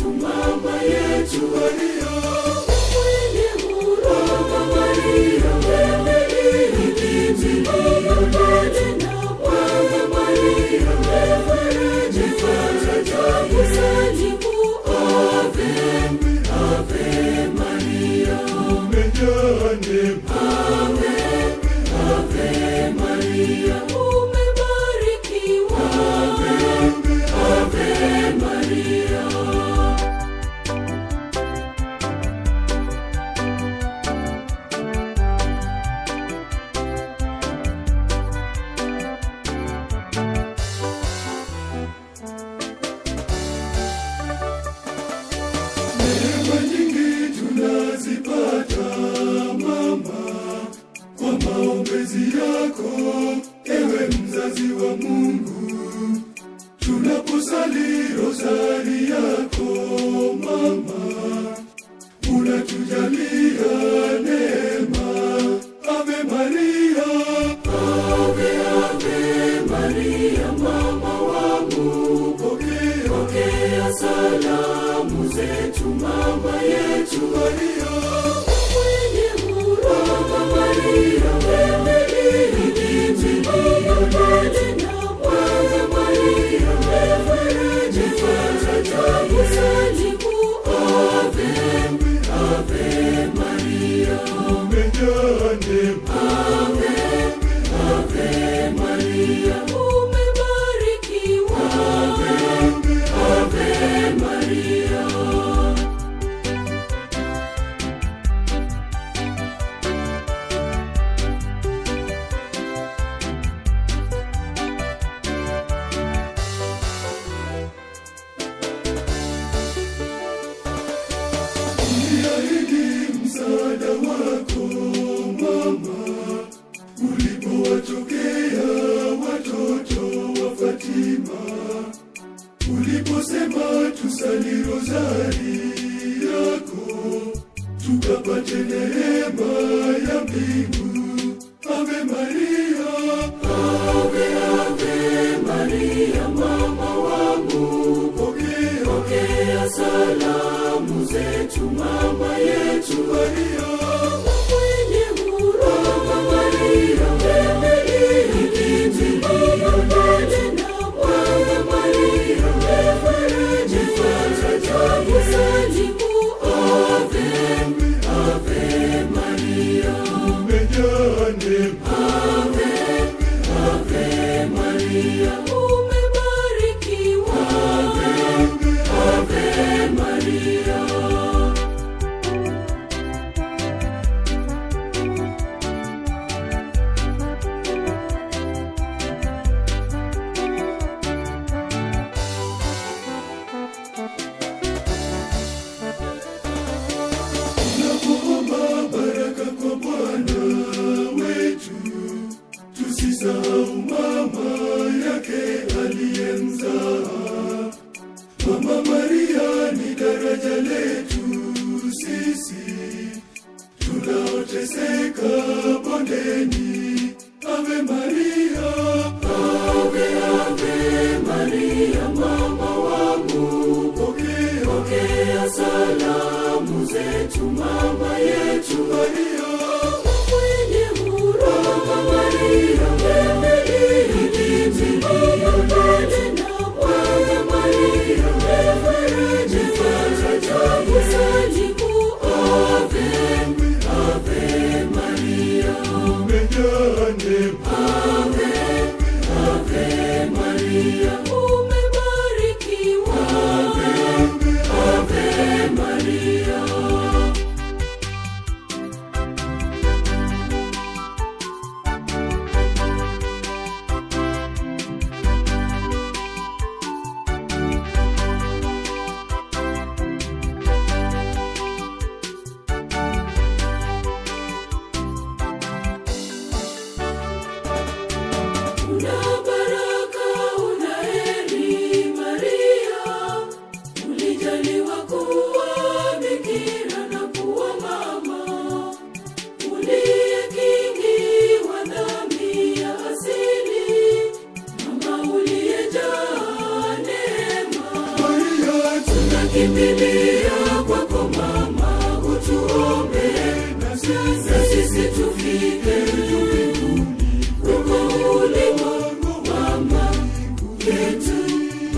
zetu, mama yetu Maria, mwenye huruma Maria, wewe ni kimbilio letu, mama Maria, wewe ni faraja yetu. Ave, Ave Maria, umejaa neema. Ave, Ave Maria, umebarikiwa. Ave, Ave Maria. Neema nyingi tunazipata mama, kwa maombezi yako, ewe mzazi wa Mungu. Tunaposali rosari yako mama, unatujalia neema. Ave Maria, Ave, Ave Maria, mama wangu, pokea salamu zetu, mama yetu Maria, mwenye huruma Maria, wewe ni kimbilio letu, mama Maria, wewe ni faraja yetu. Ave, Ave Maria, umejaa neema. Ave, Ave Maria, umebarikiwa. Ave, Ave Maria. Uliahidi msaada wako mama, ulipowatokea watoto wa Fatima, uliposema tusali rozari yako, tukapate neema ya mbingu. Ave Maria, Ave, Ave Maria, mama wangu, pokea salamu zetu, mama yetu Maria, mwenye huruma Maria, wewe ni kimbilio letu, mama Maria, wewe ni faraja yetu. Ave, Ave Maria, umejaa neema. Ave, Ave Maria, umebarikiwa. Ave, Ave Maria. Tunapoomba baraka kwa Bwana wetu, tusisahau mama yake aliyemzaa. Mama Maria ni daraja letu sisi tunaoteseka bondeni. Ave Maria, Ave, Ave Maria, mama wangu, pokea salamu zetu, mama yetu Maria, mwenye huruma Maria, wewe ni kimbilio letu, mama Maria, wewe ni faraja yetu. Ave, Ave Maria, umejaa neema. Ave, Ave Maria, umebarikiwa. Ave, Ave Maria. Una baraka, una heri Maria, ulijaliwa kuwa bikira na kuwa mama, uliyekingiwa dhambi ya asili, mama uliyejaa neema. Maria, tunakimbilia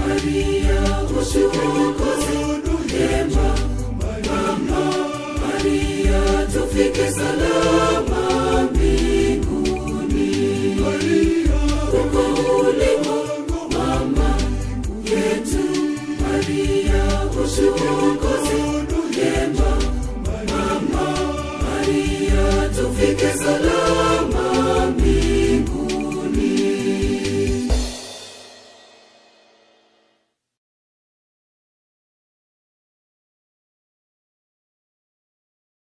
Maria ushukozi ema mama Maria tufike salama mbinguni Maria uko uliko mama yetu Maria ushukozi ema mama Maria tufike salama